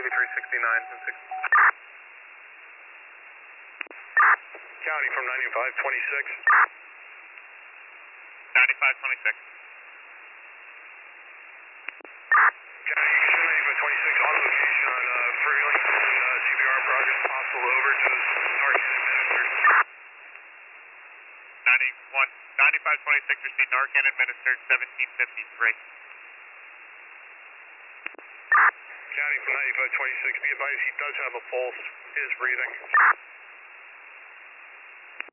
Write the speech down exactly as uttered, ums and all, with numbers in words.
eighty-three sixty-nine and six. County from ninety-five twenty-six. ninety-five twenty-six. County, ninety-five twenty-six on location on uh, Freeling and uh, C B R progress possible over to Narcan administered. ninety-one, ninety-five twenty-six received Narcan administered seventeen fifty-three. County from ninety-five twenty-six, be advised he does have a pulse, is breathing.